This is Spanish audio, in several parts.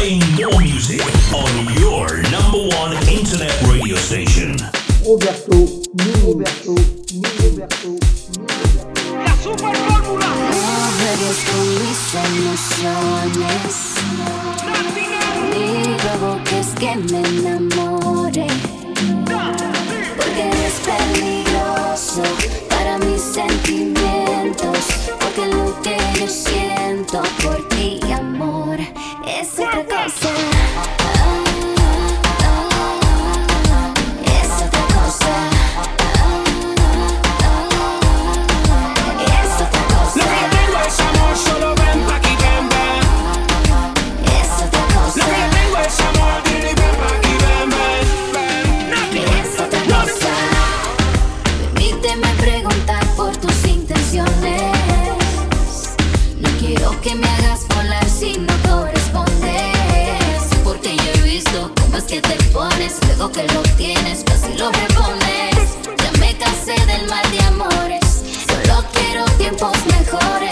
Playing more music on your number one internet radio station. La super fórmula. No juegues con mis emociones, ni provoques que me enamore, porque es peligroso para mis sentimientos, porque lo que yo siento por ti, amor, es otra cosa. Es otra cosa. Es otra cosa. Lo que yo tengo es amor, solo ven pa' aquí, ven, ven. Es otra cosa. Lo que yo tengo es amor, dile ven pa' aquí, ven, ven. Es otra cosa. Permíteme preguntar por tus intenciones. No quiero que me hagas volar si no correspondes, porque yo he visto cómo es que te pones. Luego que lo tienes, casi lo repones. Ya me cansé del mal de amores, solo quiero tiempos mejores.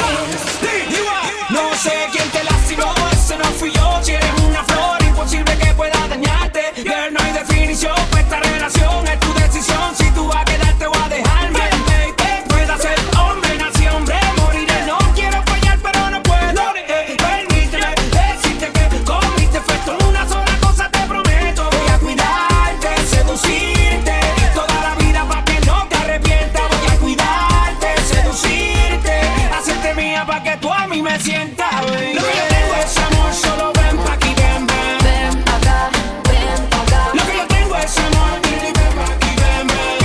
No sé quién te lastimó, ese no fui yo. Si eres una flor, imposible que pueda dañarte. Girl, no hay definición para esta relación, es tu decisión. Si tú vas a quedarte o a dejarme, baby. Pueda ser hombre, nací hombre, moriré. No quiero fallar, pero no puedo. Permíteme decirte que con mis defectos una sola cosa te prometo. Voy a cuidarte, seducirte toda la vida pa' que no te arrepientas. Voy a cuidarte, seducirte, hacerte mía pa' que tú a mí me sientas, baby. Lo que yo tengo es amor, solo ven pa' aquí, ven, ven. Ven acá, ven acá. Lo que yo tengo es amor, dile ven pa' aquí, ven, ven.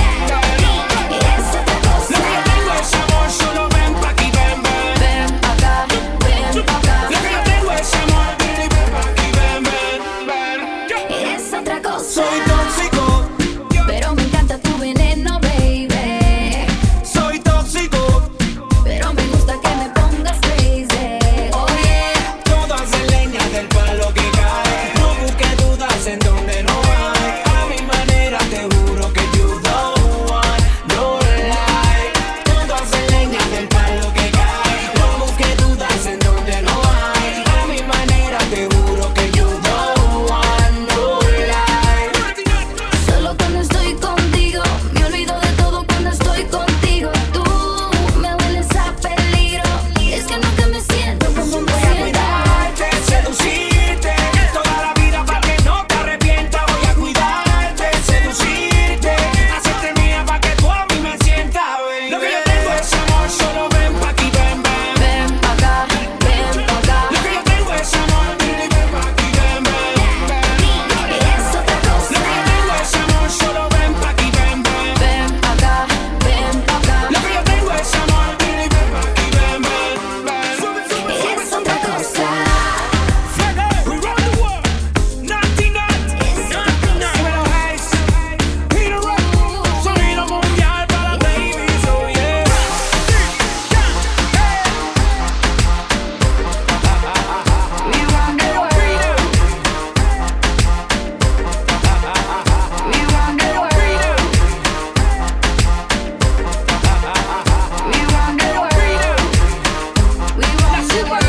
Es otra cosa. Lo que yo tengo es amor, solo ven pa' aquí, ven, ven. Ven acá, ven acá. Lo que yo tengo es amor, dile ven pa' aquí, ven, ven. Es otra cosa. Soy tóxico, Pero me encanta tu veneno, baby. soy tóxico. Pero me gusta que me pongas crazy. Oh yeah. Todo hace leña del palo que cae. No busques dudas en donde no hay. A mi manera te juro que you don't want no lie. Todo hace leña del palo que cae. No busques dudas en donde no hay. A mi manera te juro que you don't want no lie. Solo cuando estoy contigo, me olvido de todo cuando estoy contigo. Tú me hueles a peligro, es que nunca me siento como me Voy a siento. cuidarte, seducirte toda la vida pa' que no te arrepientas. Voy a cuidarte, seducirte, hacerte mía pa' que tú a mí me sientas, baby. Lo que yo tengo es amor, solo ven pa' aquí, ven, ven. Ven acá, ven acá. Lo que yo tengo es amor, dile ven pa' aquí, ven, ven. Es otra cosa. Lo que yo tengo es amor, solo ven pa' aquí, ven, ven. Ven acá, ven acá. Lo que yo tengo es amor, dile ven pa' aquí, ven, ven. Es otra cosa. We run the world, 99. Dímelo, Hayes. Peter Rock, sonido mundial para babies, oh yeah. We run the world. We run the world. We run the world. We run the world.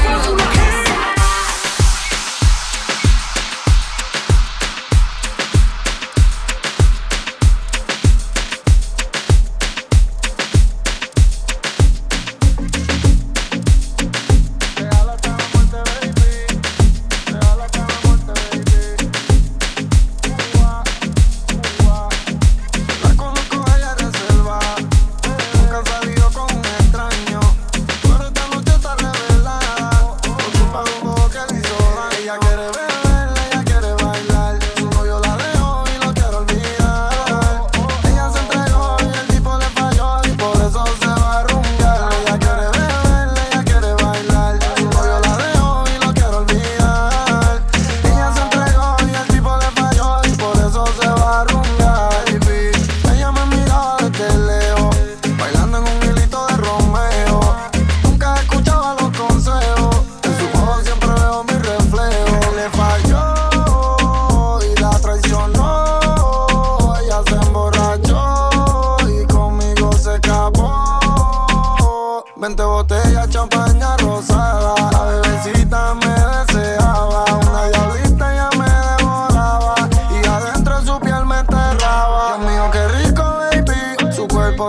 La conozco a ella reserva, nunca han salido con un extraño, pero esta noche está revelada, por culpa de un bobo que le hizo daño. Ella quiere beber, ella quiere bailar, su novio la dejó y lo quiere olvidar. Ella se entregó y el tipo le falló y por eso se va a rumbear. Ella quiere beber, ella quiere bailar, su novio la dejó y lo quiere olvidar. Ella se entregó y el tipo le falló y por eso se va a rumbear. Ella me miraba desde lejos, bailando en un hilito de Romeo. Nunca escuchaba los consejos, en sus ojos siempre veo mi reflejo. Le falló y la traicionó, ella se emborrachó y conmigo se escapó. 20 botellas, champaña rosada, la bebecita me deseaba, una diablita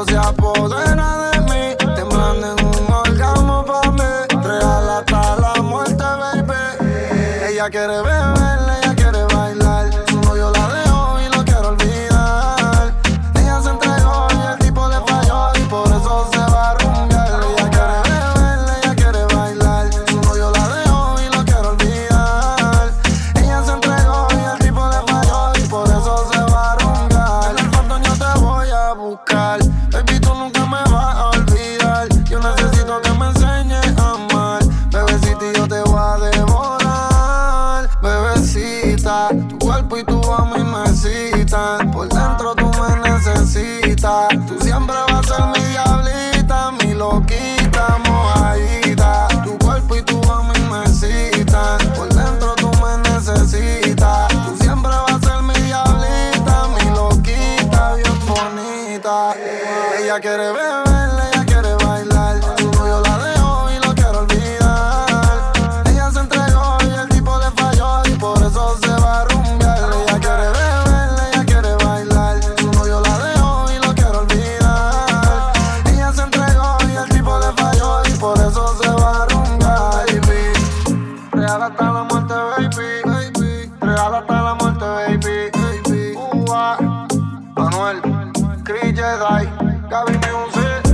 cuerpo se apodera de mí, temblando en un orgasmo pa' mí. Real hasta la muerte, baby. Ella quiere beber, ella quiere bailar. Su novio la dejó y lo quiere olvidar. Ella se entregó y el tipo le falló y por eso se va a rumbear. Ella quiere beber, ella quiere bailar. Su novio la dejó y lo quiere olvidar. Ella se entregó y el tipo le falló y por eso se va a rumbear. En el fondo yo te voy a buscar, baby, tú nunca me vas a olvidar. Yo necesito que me enseñes a amar, bebecita, y yo te voy a devorar. Bebecita, tu cuerpo y tu a mí me excitan. Por dentro tú me necesitas. Tú siempre vas a ser mi diablita, mi loquita, mojadita. Tu cuerpo y tu a mí me excitan. Por dentro tú me necesitas. Tú siempre vas a ser mi diablita, mi loquita, bien bonita. Ella quiere beber, ella quiere bailar. Su novio la dejó y lo quiere olvidar. Ella se entregó y el tipo le falló y por eso se va a rumbear. Ella quiere beber, ella quiere bailar. Su novio la dejó y lo quiere olvidar. Ella se entregó y el tipo le falló y por eso se va a rumbear. Baby, real hasta la muerte, baby. Real hasta la muerte, baby. Manuel, Chris Jedi, Gaby Music.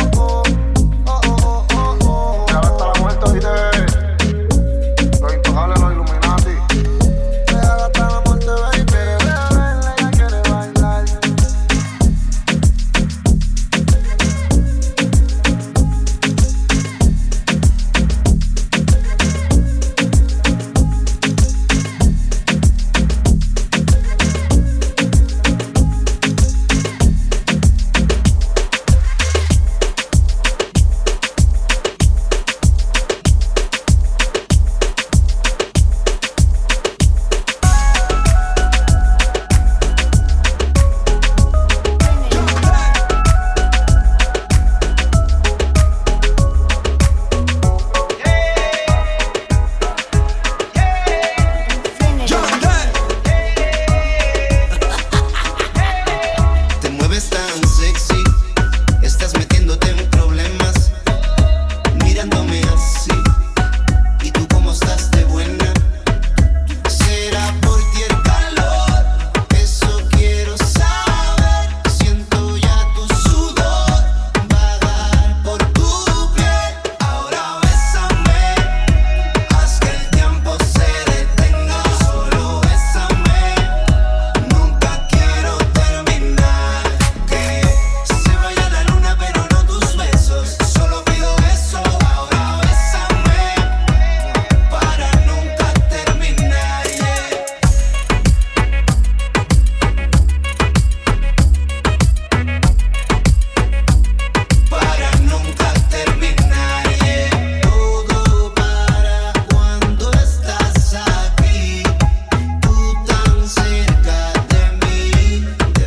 Real hasta la muerte, oíste. Los intocables, los Illuminati. Real hasta la muerte, baby. Ella quiere bailar. Te mueves tan sexy, estás metiéndote en problemas, mirándome así. ¿Y tú cómo estás de buena? ¿Será por ti el calor? Eso quiero saber. Siento ya tu sudor vagar por tu piel. Ahora bésame, haz que el tiempo se detenga. Solo bésame, nunca quiero terminar. Que se vaya la luna pero no tus besos. Solo pido eso, ahora bésame para nunca terminar. Para nunca terminar. Todo para cuando estás aquí, tú tan cerca de mí.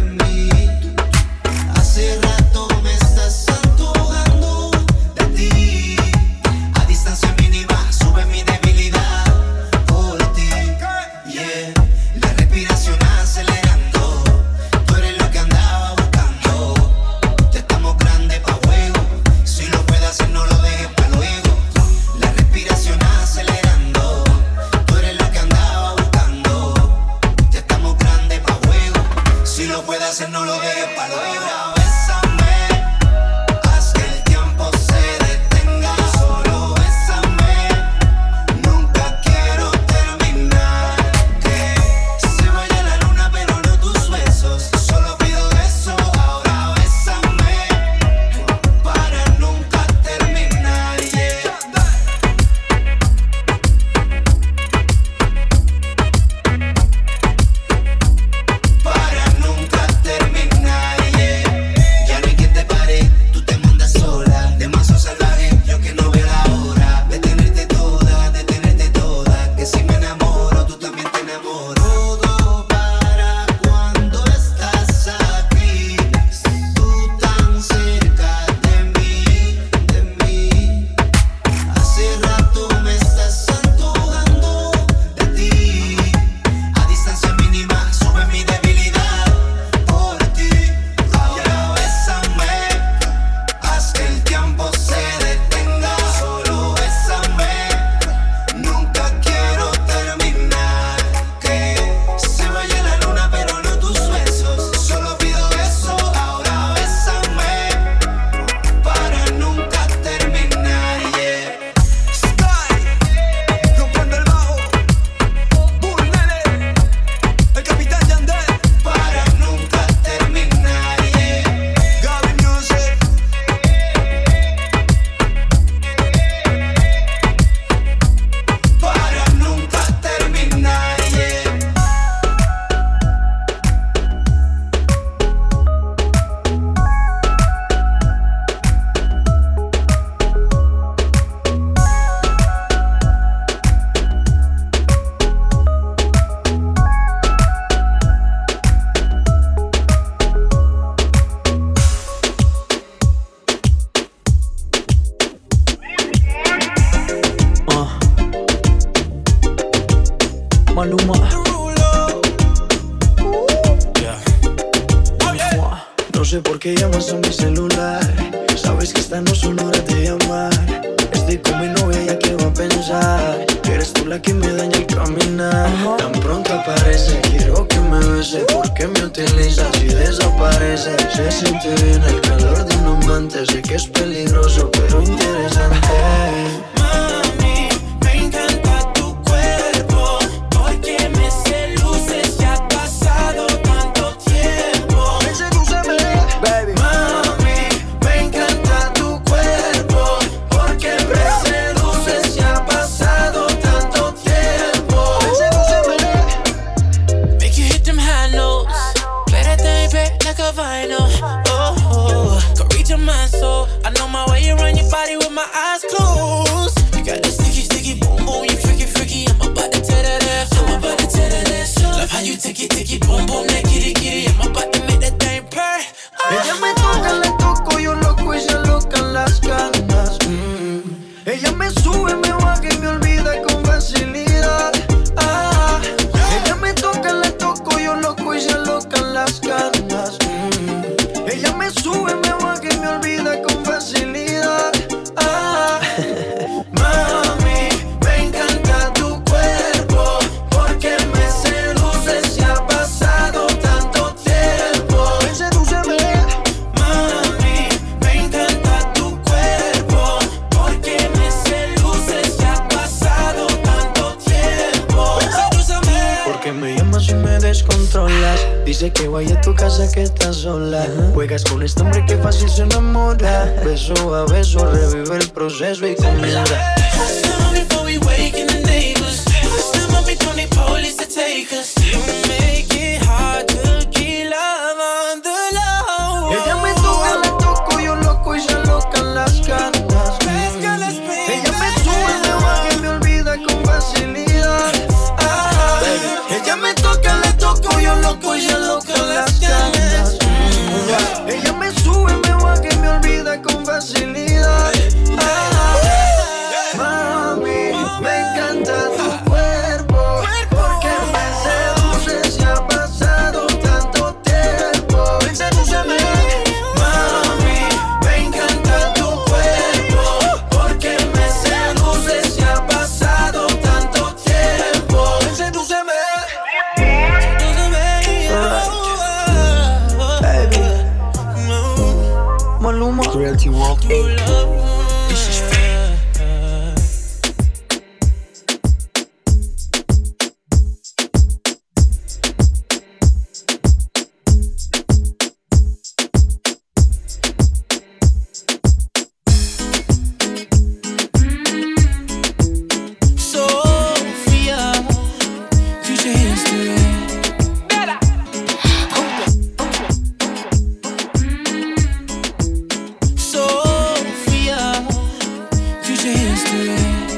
Hace rato me estás antojando de ti. A distancia mínima sube mi debilidad por ti. La respiración acelerando. Tú eres lo que andaba buscando. Ya estamos grandes pa' juego. Si lo puedes hacer no lo dejes pa' luego. La respiración acelerando. Tú eres lo que andaba buscando. Ya estamos grandes pa' juego. Si lo puedes hacer no lo dejes pa' luego. Ahora bésame, haz que el tiempo se detenga. Solo bésame, nunca quiero terminar. Que se vaya la luna pero no tus besos. Solo pido eso, ahora bésame para nunca terminar. Para nunca terminar. No sé por qué llamas a mi celular. Sabes que esta no son horas de llamar. Estoy con mi novia, ya que va a pensar que eres tú la que me daña el caminar. Tan pronto aparece, quiero que me beses. ¿Por qué me utilizas y desapareces? Se siente bien el calor de un amante. Sé que es peligroso, pero interesante. Mami, me encanta tu cuerpo, porque me seduces, ya ha pasado tanto tiempo. Me sedúceme, baby. Mami, me encanta tu cuerpo, porque me seduces, ya ha pasado tanto tiempo. Me sedúceme. Make you hit them high notes, play that thing back like a vinyl. Oh, go reach your mind, so I know my way around your body with my eyes closed. You got this sticky, sticky, boom, boom, you freaky, freaky. I'm about to tear that ass, I'm about to tear that ass up. Love how you ticky, ticky, boom, boom, that kitty, kitty. I'm about to make that thing purr. Ella me toca, le toco, yo loco y se locan las ganas. Ella me sube, me baja y me olvida con facilidad. Ella me toca, le toco, yo loco y se locan las ganas. Ella me sube, me baja y me olvida con facilidad. Mami, me encanta tu cuerpo, porque me seduces, ya ha pasado tanto tiempo. Me sedúceme. Mami, me encanta tu cuerpo, porque me seduces, ya ha pasado tanto tiempo. Sedúceme. Porque me llamas y me descontrolas. Dice que vaya a tu casa que estás sola. Juegas con este hombre que fácil se enamora. Beso a beso revive el proceso y comienza. Before we waken the neighbors, still might be 20 police to take us. You make it hard to keep love on the low. Ella me toca, le toco, yo loco y se locan las ganas. Ella me sube, me baja y me olvida con facilidad. Ella me toca, le toco, yo loco y se locan las ganas. Ella me sube, me baja y me olvida con facilidad. Mami, me encanta tu cuerpo, porque me seduces, ya ha pasado tanto tiempo. Me sedúceme. Mami, me encanta tu cuerpo, porque me seduces, ya ha pasado tanto tiempo. Me sedúceme. Maluma, Realty Walk. This is fake. Sophia, future history. Sophia, future history.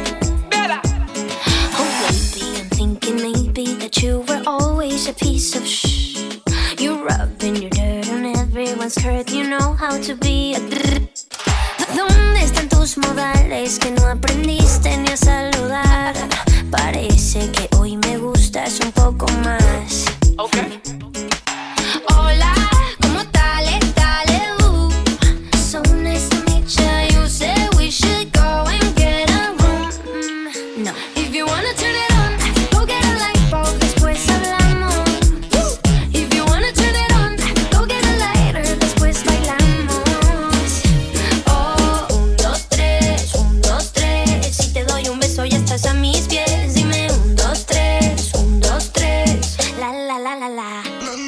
Oh baby, I'm thinking maybe that you were always a piece of shh. You rubbing your dirt on everyone's skirt. You know how to be a ¿Dónde están tus modales que no aprendiste ni a saludar? Parece que hoy me gustas un poco más. Okay. Hola, ¿cómo tal? So nice to meet you. You said we should go and get a room. No. If you wanna turn it on, go get a light bulb, después hablamos. If you wanna turn it on, go get a lighter, después bailamos. Oh, 1, 2, 3, 1, 2, 3. Si te doy un beso ya estás a mis pies. Dime 1, 2, 3, 1, 2, 3. La la la la la.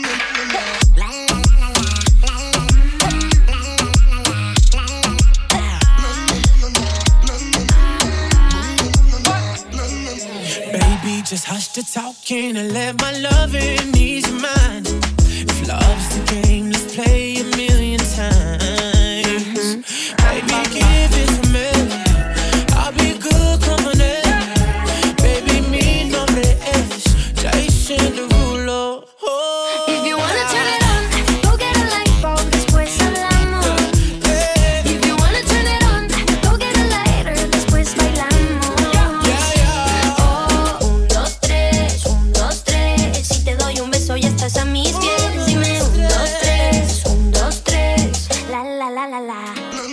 Baby, just hush the talking and let my loving ease your mind. If love's the game, let's play a million times. Baby, give it to me. I'll be good company. Baby, mi nombre es Jason Derulo. Oh. If you wanna turn it on, go get a light bulb, después hablamos. If you wanna turn it on, go get a lighter, después bailamos. Oh, 1, 2, 3, 1, 2, 3. Si te doy un beso ya estás a mis pies. Dime 1, 2, 3, 1, 2, la la.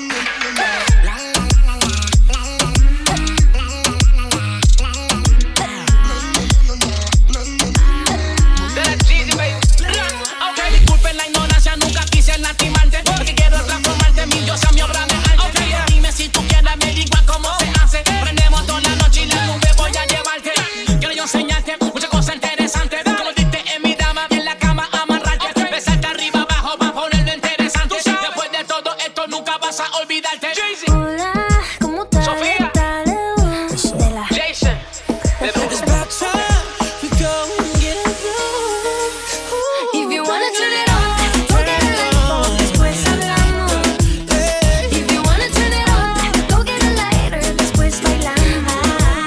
Disculpen la ignorancia, nunca quise lastimarte, porque quiero transformarte en mi diosa, mi obra de arte. Dime si tú quieres averiguar cómo se hace. Prendemos toda la noche y la nube voy a llevarte. Quiero yo enseñarte muchas cosas interesantes, como diste en mi dama y en la cama amarrarte. Besarte arriba abajo pa' ponerlo interesante. Después de todo esto nunca vas a olvidarte. Hola, ¿cómo estás? Sofía. De la Jason, It's about time we go and get it If you wanna turn it on, go get a light, después hablamos. If you wanna turn it on, go get a lighter, después bailamos.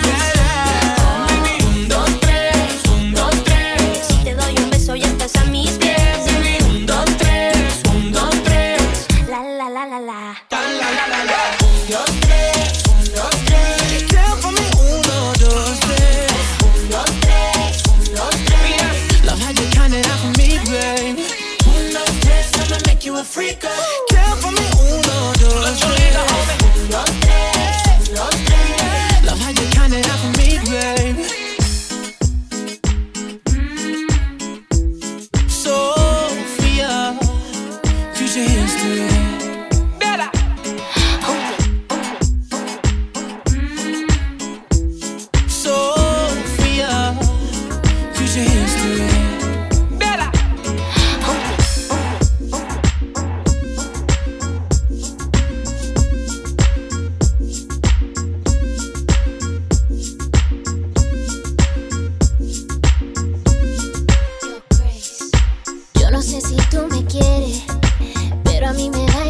1, 2, 3, 1, 2, 3. Si te doy un beso ya estás a mis pies. 1, 2, 3, 1, 2, 3. La la la la la. 1, 2, 3, 1, 2, 3. down for me. 1, 2, 3. 1, 2, 3, 1, 2, 3. Love how you count it out for me, babe. 1, 2, 3, I'ma make you a freak. Down for me. 1, 2, 3. 1, 2, 3, 1, 2, 3. Love how you count it out for me, babe. Sophia, future history. Sophia, future history. Yo no sé si tú me quieres, pero a mí me da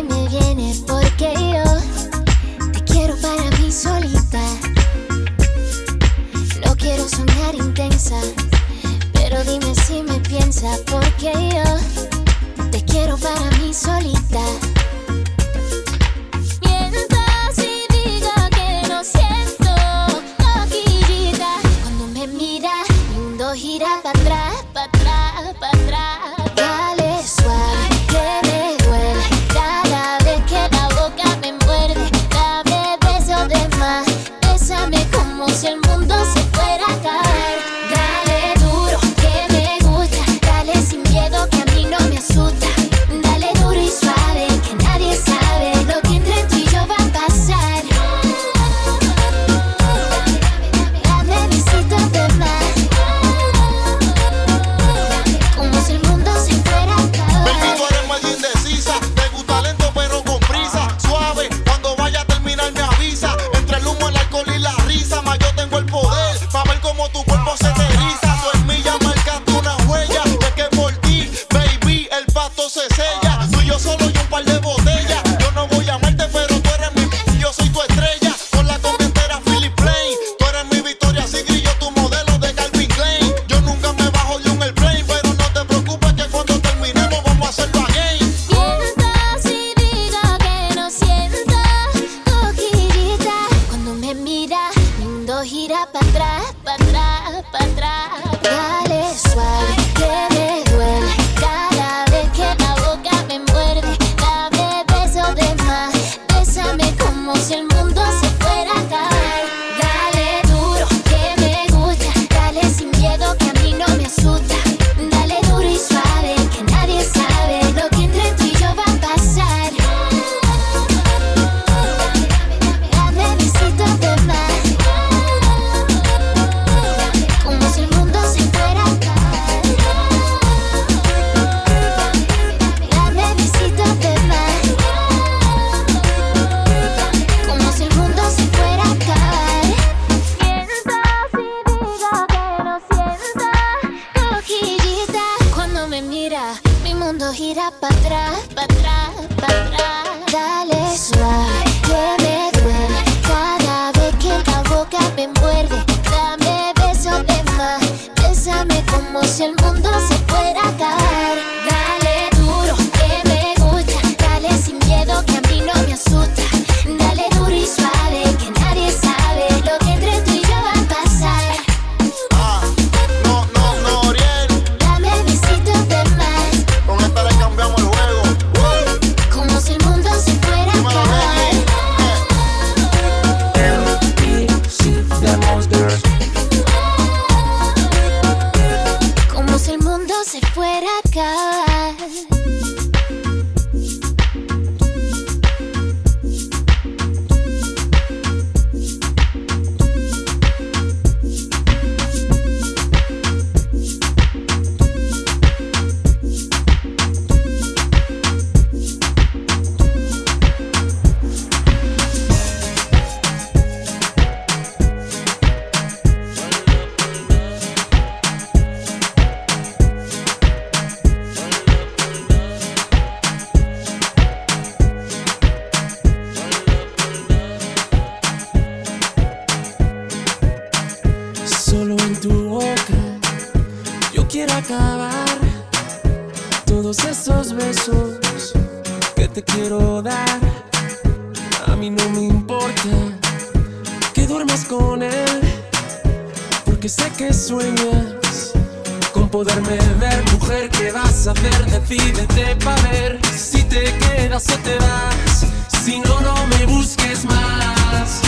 acabar todos esos besos que te quiero dar. A mí no me importa que duermas con él, porque sé que sueñas con poderme ver. Mujer, ¿qué vas a hacer? Decídete pa' ver si te quedas o te vas. Si no, no me busques más.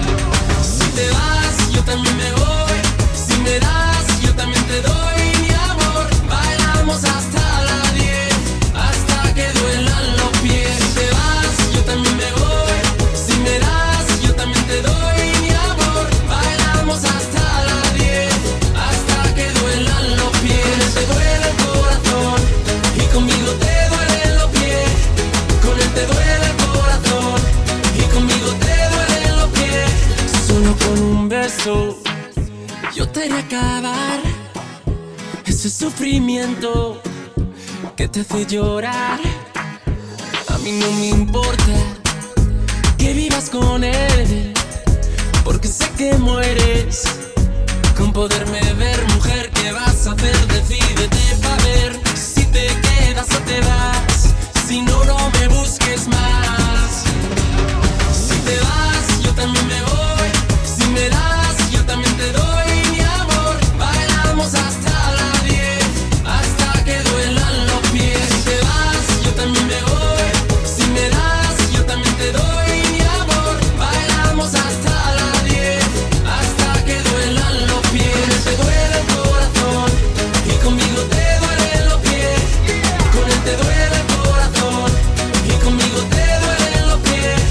Si te vas, yo también me voy. Si me das, yo también te doy mi amor. Bailamos hasta las 10, hasta que duelan los pies. Si te vas, yo también me voy. Si me das, yo también te doy mi amor. Bailamos hasta las 10, hasta que duelan los pies. Con él te duele el corazón y conmigo te duelen los pies. Con él te duele el corazón y conmigo te duelen los pies. Solo con un beso yo te haré acabar ese sufrimiento que te hace llorar. A mí no me importa que vivas con él, porque sé que mueres con poderme ver. Mujer, ¿qué vas a hacer? Decídete pa' ver si te quedas o te vas. Si no, no me busques más. Si te vas, yo también me voy. Si me das, yo también te doy mi amor. Bailamos hasta las 10, hasta que duelan los pies. Si te vas, yo también me voy. Si me das, yo también te doy mi amor. Bailamos hasta las 10, hasta que duelan los pies. Te duele el corazón y conmigo te duelen los pies. Con él te duele el corazón y conmigo te duelen los pies.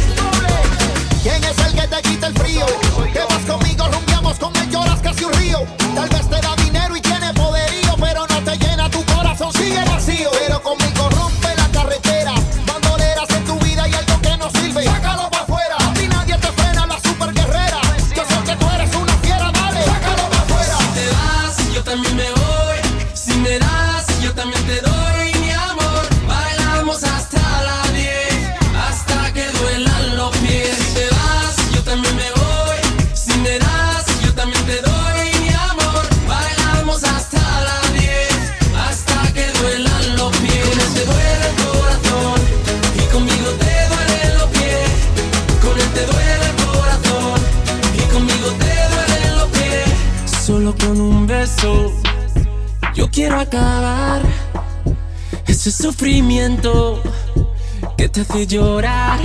¿Quién es el que te quita el frío? Que vas conmigo, rumbeamos con él, lloras casi un río. Tal vez te da dinero y tiene poderío, pero no te llena tu corazón, sigue vacío. Pero conmigo rompe la carretera, bandoleras en tu vida y algo que no sirve, sácalo pa' afuera. A ti nadie te frena, la super guerrera. Yo sé que tú eres una fiera, dale, sácalo pa' afuera. Si te vas, yo también me voy. Si me das, yo también te doy mi amor. Bailamos hasta las 10, hasta que duelan los pies. Si te vas, yo también me voy. Si me das, yo también te doy mi amor. Bailamos hasta las 10, hasta que duelan los pies. Con él te duele el corazón y conmigo te duelen los pies. Con él te duele el corazón y conmigo te duelen los pies. Solo con un beso yo quiero acabar ese sufrimiento que te hace llorar.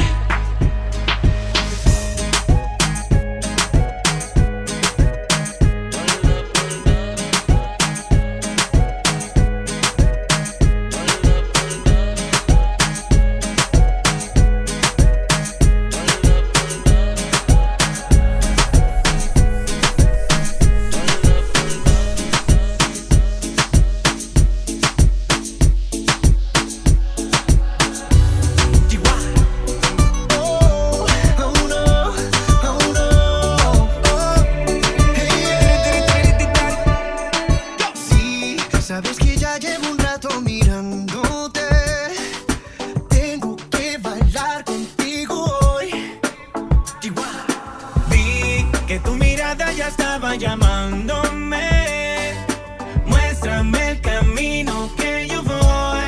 Sí, sabes que ya llevo un rato mirándote. Tengo que bailar contigo hoy. Vi que tu mirada ya estaba llamándome. Muéstrame el camino que yo voy.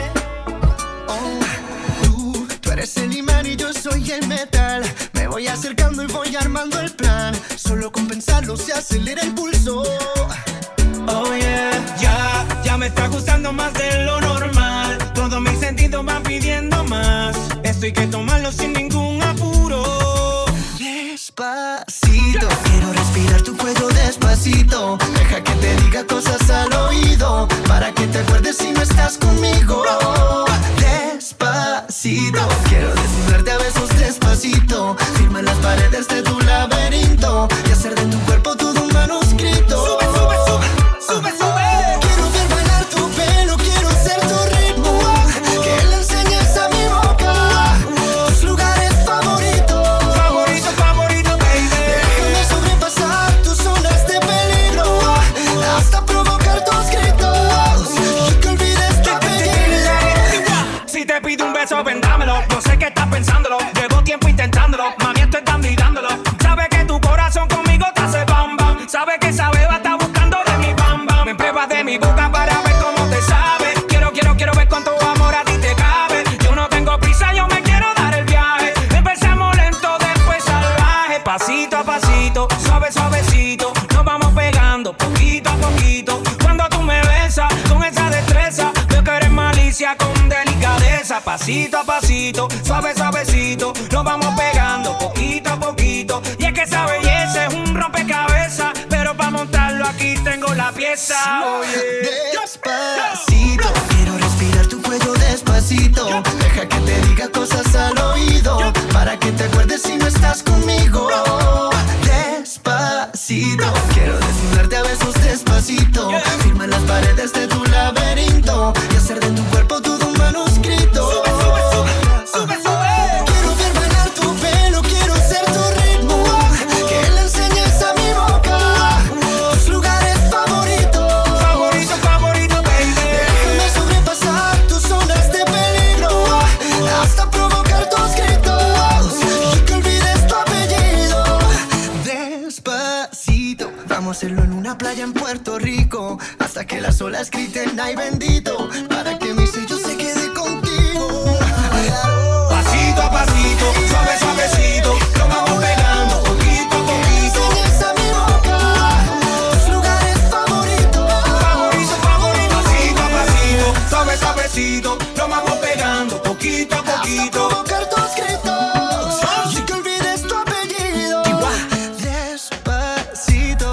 Tú eres el imán y yo soy el metal. Me voy acercando y voy armando el plan. Solo con pensarlo se acelera el pulso. Oh yeah, ya me está gustando más de lo normal. Todos mis sentidos van pidiendo más. Esto hay que tomarlo sin ningún apuro. Despacito, quiero respirar tu cuello despacito. Deja que te diga cosas al oído, para que te acuerdes si no estás conmigo. Despacito, quiero desnudarte a besos despacito. Firma las paredes de tu laberinto y hacer de tu cuerpo todo un manuscrito. Sube, sube, sube, sube, sube. Quiero ver bailar tu pelo, quiero ser tu ritmo. Que le enseñes a mi boca tus lugares favoritos. Favorito, favorito, baby. Déjame sobrepasar tus zonas de peligro, hasta provocar tus gritos y que olvides tu apellido. Si te pido un beso, ven dámelo. Yo sé que estás pensándolo. Llevo tiempo intentándolo. Mami, estoy dando y dándolo. Sabe que tu corazón conmigo te hace bam bam. Sabe que esa beba está buscando de mi bam bam. Me pruebas de mi boca para ver cómo Pasito a pasito, suave suavecito, nos vamos pegando poquito a poquito. Y es que esa belleza es un rompecabezas, pero para montarlo aquí tengo la pieza. Despacito, quiero respirar tu cuello despacito. Deja que te diga cosas al oído, para que te acuerdes si no estás conmigo. Despacito, quiero desnudarte a besos despacito. Firma las paredes de tu laberinto y hacer de tu cuerpo todo un manuscrito. Sube, quiero ver bailar tu pelo, quiero ser tu ritmo, que le enseñes a mi boca tus lugares favoritos. Favorito, baby. Déjame sobrepasar tus zonas de peligro, hasta provocar tus gritos y que olvides tu apellido. Despacito, vamos a hacerlo en una playa en Puerto Rico, hasta que las olas griten ay bendito, para que mi sello se quede contigo. Pasito a pasito, suave suavecito, nos vamos pegando poquito a poquito. Enseñas a mi boca tus lugares favoritos. Favorito. Pasito a pasito, suave suavecito, nos vamos pegando poquito a poquito. Hasta provocar tus gritos y que olvides tu apellido. Despacito.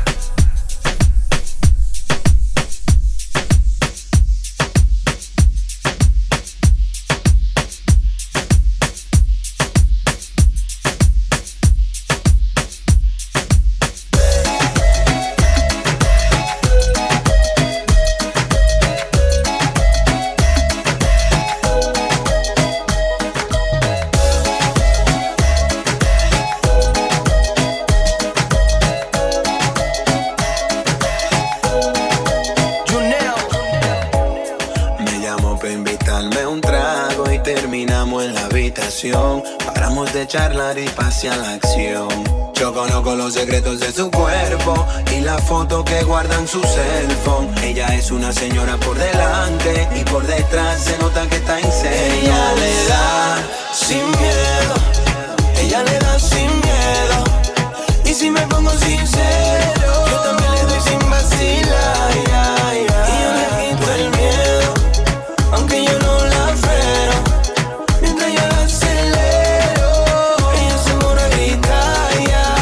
Me llamó para invitarme un trago y terminamos en la habitación. Paramos de charlar y pasé a la acción. Yo conozco los secretos de su cuerpo y la foto que guarda en su cell phone. Ella es una señora por delante y por detrás se nota que está en serio. Ella le da sin miedo, ella le da sin miedo. Y si me pongo sincero, yo también le doy sin vacilar. Y yo le quito el miedo, aunque yo no la freno. Mientras yo la acelero, ella se pone a gritar.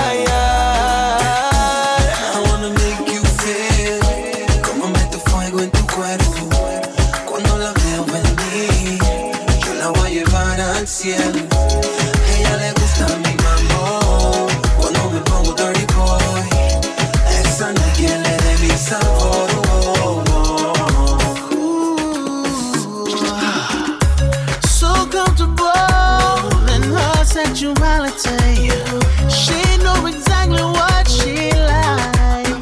I wanna make you feel como meto fuego en tu cuerpo. Cuando la veo venir, yo la voy a llevar al cielo. Ella le gusta mi mambo, cuando me pongo dirty boy. Esa no hay quien le dé mi sabor. So comfortable in her sexuality. She know exactly what she like.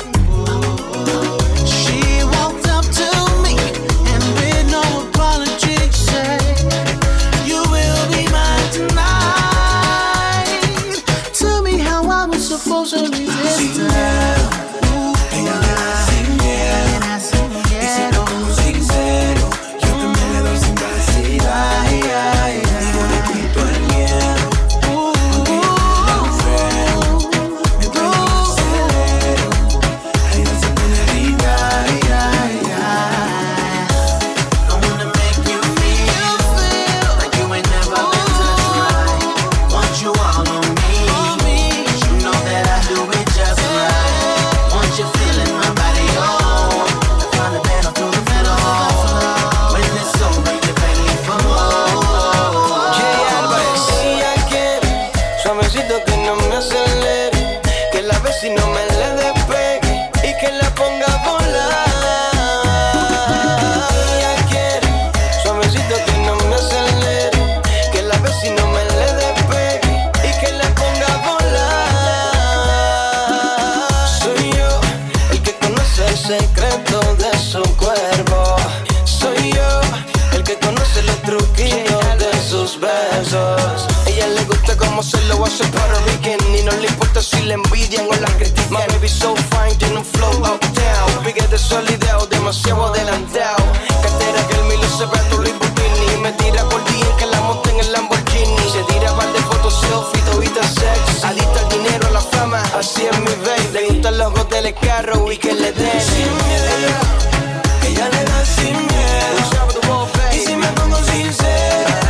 She walked up to me and with no apology said, "You will be mine tonight." Tell me how I was supposed to resist her. Ella le da sin miedo, y si no pongo sincero, yo también le doy sin vacilar. Y yo le quito el miedo, aunque yo no la freno. Mientras yo la acelero, ella se pone a gritar. I wanna make you feel like you ain't never been touched right. Want you all on me, you know that I do it just right. Want you feeling my body, oh, from the bed to the floor. When it's over, you're ready for more. Ella quiere suavecito que no me acelere, que la bese y no me le despegue y que la ponga a volar. Ella quiere suavecito que no me acelere, que la bese y no me le despegue y que la ponga a volar. Soy yo el que conoce el secreto de su cuerpo. Soy yo el que conoce los truquitos de sus besos. Ella le gusta cómo se lo hace Puerto Rican y no le importa si le envidian o la critican. My baby so fine, tiene un flow uptown. Pique de solideo, demasiado adelantado. Cartera que el Milo se ve a tu Louis Vuitton. Me tira por día que la monte en el Lamborghini. Se tira par de fotos selfie, todita sex. Adicta al dinero, a la fama, así es mi baby. Le gustan los hoteles carros y que le den sin miedo. Ella le da sin miedo, y si me pongo sincero,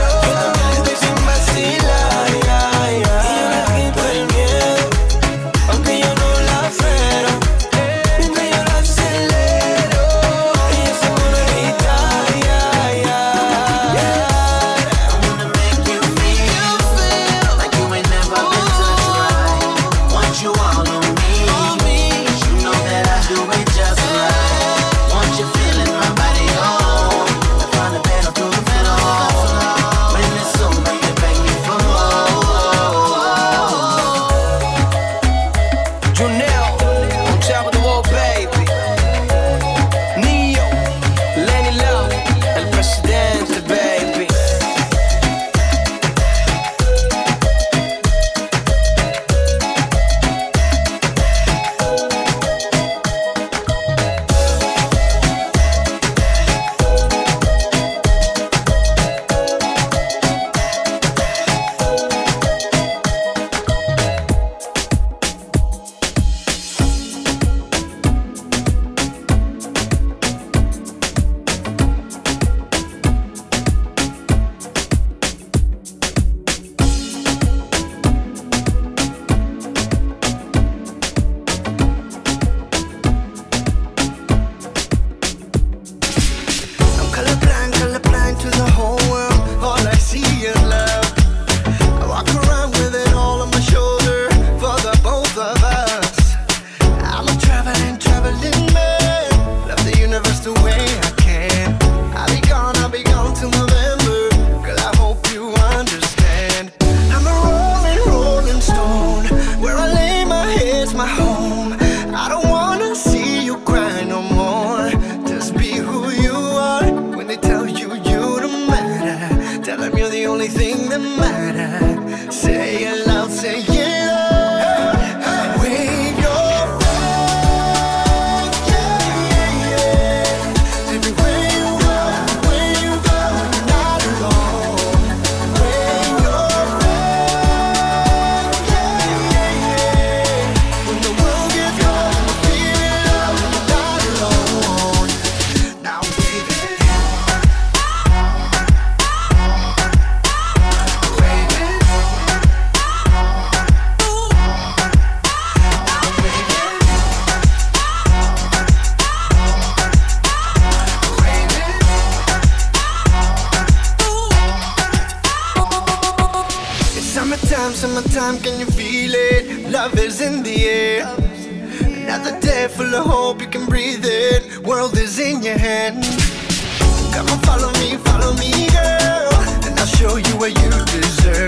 parar. Say it loud, say it loud. Wave your flag, yeah, yeah. Everywhere you go, you're not alone. Wave your flag, yeah, yeah. When the world gets cold, feel it, you're not alone. Now wave it. Summertime, can you feel it? Love is in the air. Another day full of hope, you can breathe it. World is in your hand. Come on, follow me, girl, and I'll show you what you deserve.